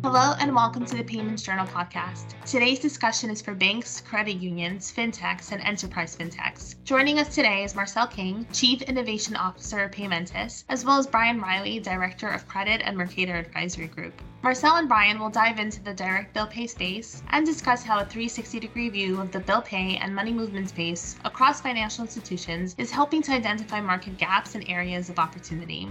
Hello and welcome to the Payments Journal podcast. Today's discussion is for banks, credit unions, fintechs, and enterprise fintechs. Joining us today is Marcel King, Chief Innovation Officer of Paymentus, as well as Brian Riley, Director of Credit and Mercator Advisory Group. Marcel and Brian will dive into the direct bill pay space and discuss how a 360-degree view of the bill pay and money movement space across financial institutions is helping to identify market gaps and areas of opportunity.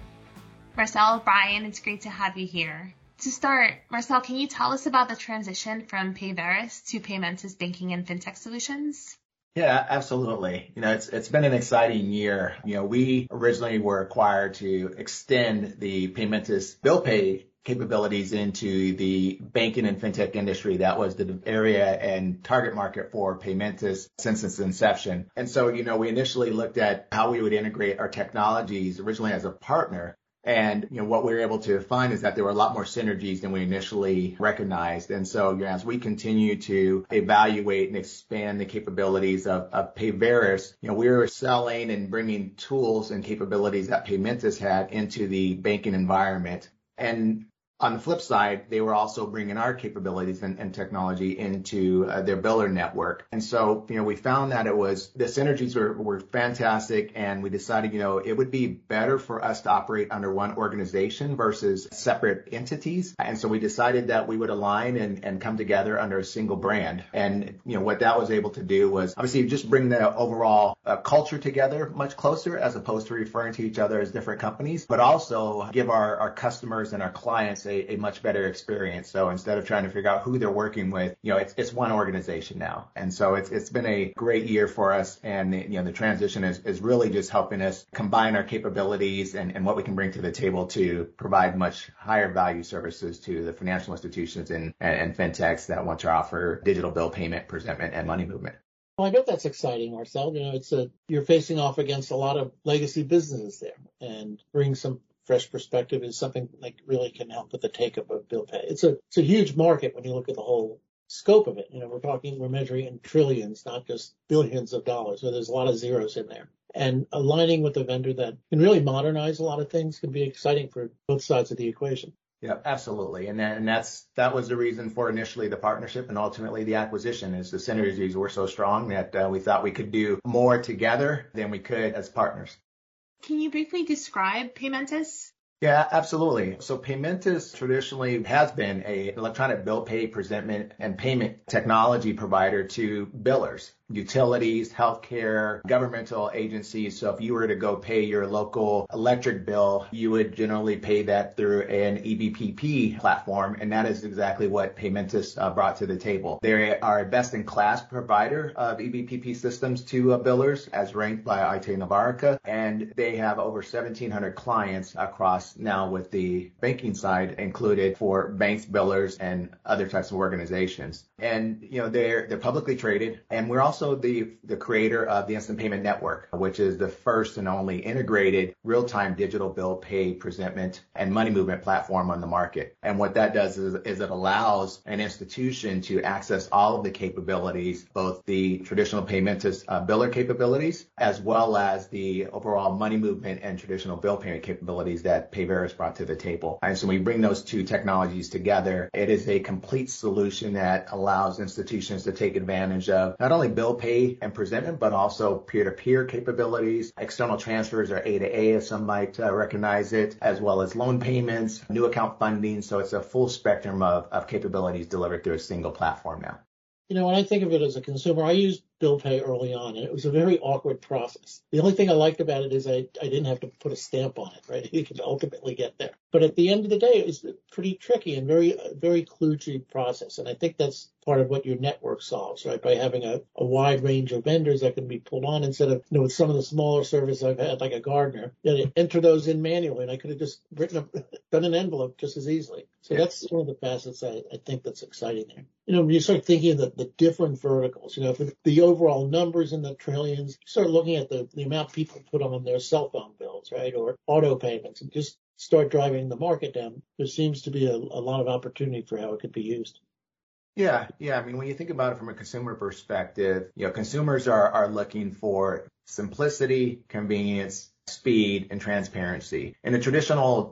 Marcel, Brian, it's great to have you here. To start, Marcel, can you tell us about the transition from Payveris to Paymentus Banking and FinTech Solutions? Yeah, absolutely. It's been an exciting year. We originally were acquired to extend the Paymentus bill pay capabilities into the banking and fintech industry. That was the area and target market for Paymentus since its inception. And so, we initially looked at how we would integrate our technologies originally as a partner. And, what we were able to find is that there were a lot more synergies than we initially recognized. And so, as we continue to evaluate and expand the capabilities of Payveris, we were selling and bringing tools and capabilities that Paymentus had into the banking environment. And on the flip side, they were also bringing our capabilities and technology into their biller network. And so, we found that the synergies were fantastic, and we decided, it would be better for us to operate under one organization versus separate entities. And so we decided that we would align and come together under a single brand. And, what that was able to do was obviously just bring the overall culture together much closer as opposed to referring to each other as different companies, but also give our customers and our clients a much better experience. So instead of trying to figure out who they're working with, it's one organization now. And so it's been a great year for us. And, the transition is really just helping us combine our capabilities and what we can bring to the table to provide much higher value services to the financial institutions and fintechs that want to offer digital bill payment, presentment, and money movement. Well, I bet that's exciting, Marcel. You're facing off against a lot of legacy businesses there, and bring some fresh perspective is something like really can help with the take-up of bill pay. It's a huge market when you look at the whole scope of it. We're measuring in trillions, not just billions of dollars. So there's a lot of zeros in there. And aligning with a vendor that can really modernize a lot of things can be exciting for both sides of the equation. Yeah, absolutely. And that was the reason for initially the partnership and ultimately the acquisition, is the synergies were so strong that we thought we could do more together than we could as partners. Can you briefly describe Paymentus? Yeah, absolutely. So Paymentus traditionally has been an electronic bill pay, presentment, and payment technology provider to billers, utilities, healthcare, governmental agencies. So if you were to go pay your local electric bill, you would generally pay that through an EBPP platform. And that is exactly what Paymentus brought to the table. They are a best-in-class provider of EBPP systems to billers, as ranked by IT Novarica. And they have over 1,700 clients across now, with the banking side included, for banks, billers, and other types of organizations. And, they're publicly traded. And we're also the creator of the Instant Payment Network, which is the first and only integrated real-time digital bill pay, presentment, and money movement platform on the market. And what that does is it allows an institution to access all of the capabilities, both the traditional Paymentus biller capabilities, as well as the overall money movement and traditional bill payment capabilities that Payveris brought to the table. And so we bring those two technologies together. It is a complete solution that allows institutions to take advantage of not only bill pay and presentment, but also peer-to-peer capabilities, external transfers, or A-to-A, as some might recognize it, as well as loan payments, new account funding. So it's a full spectrum of capabilities delivered through a single platform now. When I think of it as a consumer, I used bill pay early on, and it was a very awkward process. The only thing I liked about it is I didn't have to put a stamp on it, right? You could ultimately get there. But at the end of the day, it was pretty tricky and very kludgy process. And I think that's part of what your network solves, right? By having a wide range of vendors that can be pulled on, instead of, with some of the smaller services I've had, like a Gartner, enter those in manually, and I could have just done an envelope just as easily. So that's one of the facets I think that's exciting there. When you start thinking of the different verticals, for the overall numbers in the trillions, you start looking at the amount people put on their cell phone bills, right? Or auto payments, and just start driving the market down. There seems to be a lot of opportunity for how it could be used. Yeah. I mean, when you think about it from a consumer perspective, consumers are looking for simplicity, convenience, speed, and transparency. In a traditional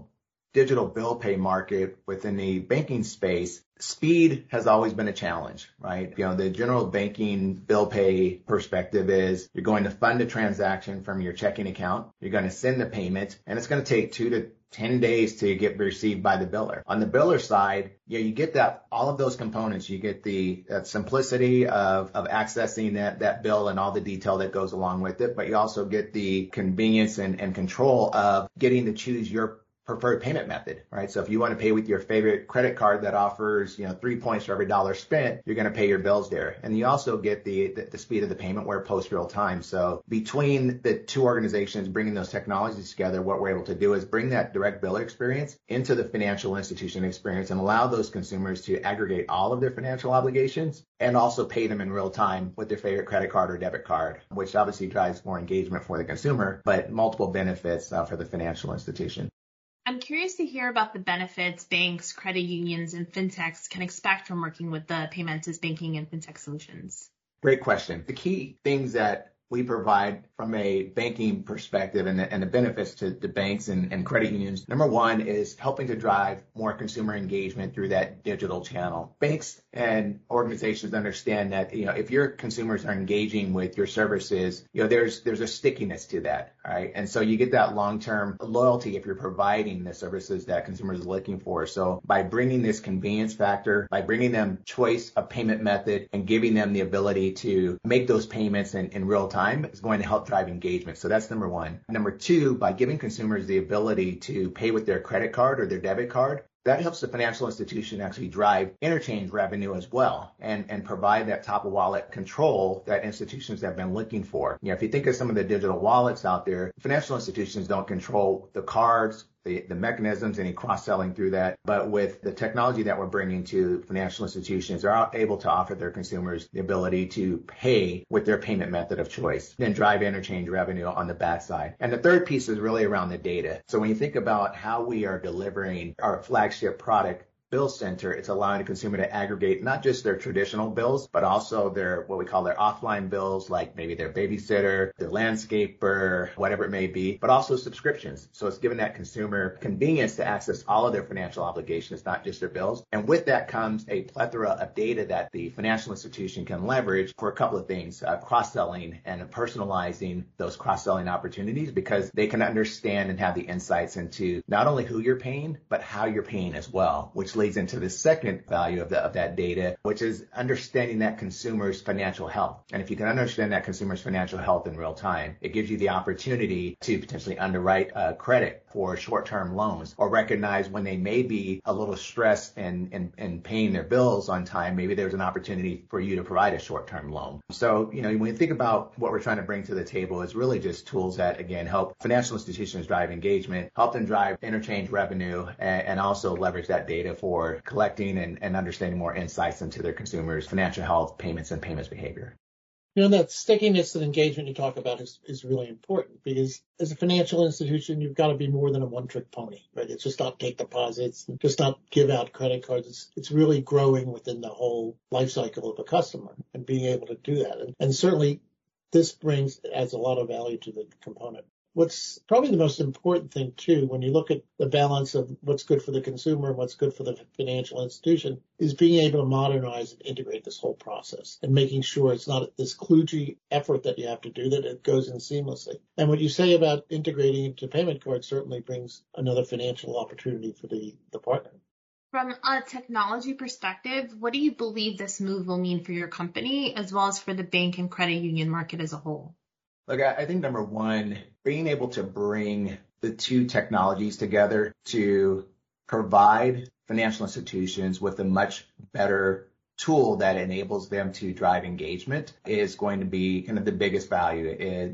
digital bill pay market within the banking space, speed has always been a challenge, right? The general banking bill pay perspective is you're going to fund a transaction from your checking account. You're going to send the payment, and it's going to take 2 to 10 days to get received by the biller. On the biller side, you get that all of those components. You get the simplicity of accessing that bill and all the detail that goes along with it, but you also get the convenience and control of getting to choose your preferred payment method, right? So if you want to pay with your favorite credit card that offers, 3 points for every dollar spent, you're going to pay your bills there. And you also get the speed of the payment where it posts real time. So between the two organizations bringing those technologies together, what we're able to do is bring that direct biller experience into the financial institution experience and allow those consumers to aggregate all of their financial obligations and also pay them in real time with their favorite credit card or debit card, which obviously drives more engagement for the consumer, but multiple benefits for the financial institution. I'm curious to hear about the benefits banks, credit unions, and fintechs can expect from working with the Paymentus banking and fintech solutions. Great question. The key things that we provide from a banking perspective and the benefits to the banks and credit unions. Number one is helping to drive more consumer engagement through that digital channel. Banks and organizations understand that, if your consumers are engaging with your services, there's a stickiness to that, right? And so you get that long-term loyalty if you're providing the services that consumers are looking for. So by bringing this convenience factor, by bringing them choice of payment method and giving them the ability to make those payments in real time, is going to help drive engagement. So that's number one. Number two, by giving consumers the ability to pay with their credit card or their debit card, that helps the financial institution actually drive interchange revenue as well and provide that top of wallet control that institutions have been looking for. If you think of some of the digital wallets out there, financial institutions don't control the cards, the mechanisms, any cross-selling through that. But with the technology that we're bringing to financial institutions, they're able to offer their consumers the ability to pay with their payment method of choice, then drive interchange revenue on the backside. And the third piece is really around the data. So when you think about how we are delivering our flagship product, Bill Center, it's allowing the consumer to aggregate not just their traditional bills, but also their what we call their offline bills, like maybe their babysitter, their landscaper, whatever it may be, but also subscriptions. So it's giving that consumer convenience to access all of their financial obligations, not just their bills. And with that comes a plethora of data that the financial institution can leverage for a couple of things, cross-selling and personalizing those cross-selling opportunities, because they can understand and have the insights into not only who you're paying, but how you're paying as well, which leads into the second value of that data, which is understanding that consumer's financial health. And if you can understand that consumer's financial health in real time, it gives you the opportunity to potentially underwrite credit for short-term loans, or recognize when they may be a little stressed in paying their bills on time. Maybe there's an opportunity for you to provide a short-term loan. So, when you think about what we're trying to bring to the table, it's really just tools that, again, help financial institutions drive engagement, help them drive interchange revenue, and also leverage that data for collecting and understanding more insights into their consumers' financial health, payments, and payments behavior. That stickiness and engagement you talk about is really important, because as a financial institution, you've got to be more than a one-trick pony, right? It's just not take deposits, just not give out credit cards. It's really growing within the whole life cycle of a customer and being able to do that. And certainly this adds a lot of value to the component. What's probably the most important thing, too, when you look at the balance of what's good for the consumer and what's good for the financial institution, is being able to modernize and integrate this whole process and making sure it's not this kludgy effort that you have to do, that it goes in seamlessly. And what you say about integrating into payment cards certainly brings another financial opportunity for the partner. From a technology perspective, what do you believe this move will mean for your company, as well as for the bank and credit union market as a whole? Look, I think number one, being able to bring the two technologies together to provide financial institutions with a much better tool that enables them to drive engagement is going to be kind of the biggest value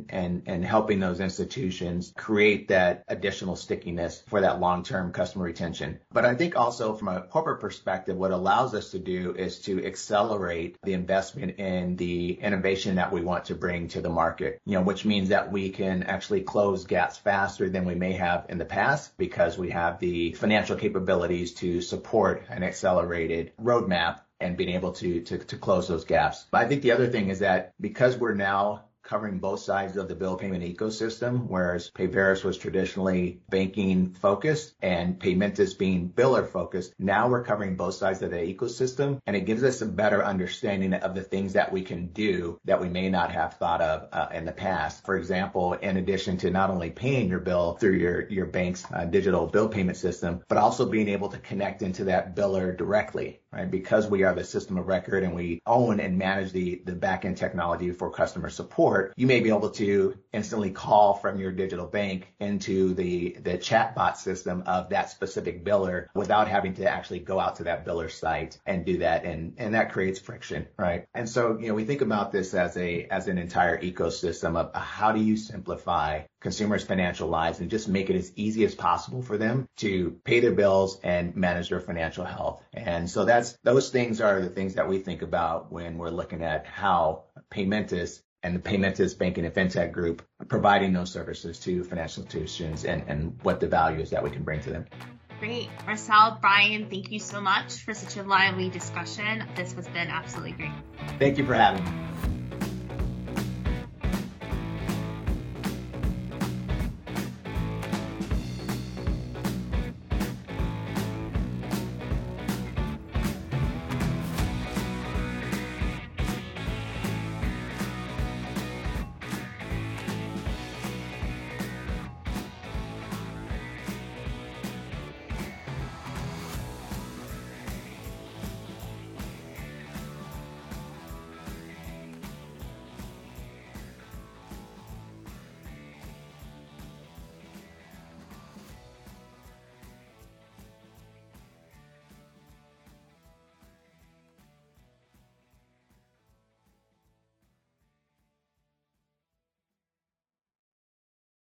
in helping those institutions create that additional stickiness for that long-term customer retention. But I think also from a corporate perspective, what allows us to do is to accelerate the investment in the innovation that we want to bring to the market, which means that we can actually close gaps faster than we may have in the past, because we have the financial capabilities to support an accelerated roadmap and being able to close those gaps. But I think the other thing is that because we're now covering both sides of the bill payment ecosystem, whereas Payveris was traditionally banking focused and Paymentus being biller focused. Now we're covering both sides of the ecosystem, and it gives us a better understanding of the things that we can do that we may not have thought of in the past. For example, in addition to not only paying your bill through your bank's digital bill payment system, but also being able to connect into that biller directly, right? Because we are the system of record and we own and manage the back-end technology for customer support, you may be able to instantly call from your digital bank into the chatbot system of that specific biller without having to actually go out to that biller site and do that. And that creates friction, right? And so, we think about this as an entire ecosystem of how do you simplify consumers' financial lives and just make it as easy as possible for them to pay their bills and manage their financial health. And so those things are the things that we think about when we're looking at how Paymentus and the Paymentus Banking and FinTech Group are providing those services to financial institutions and what the value is that we can bring to them. Great. Marcel, Brian, thank you so much for such a lively discussion. This has been absolutely great. Thank you for having me.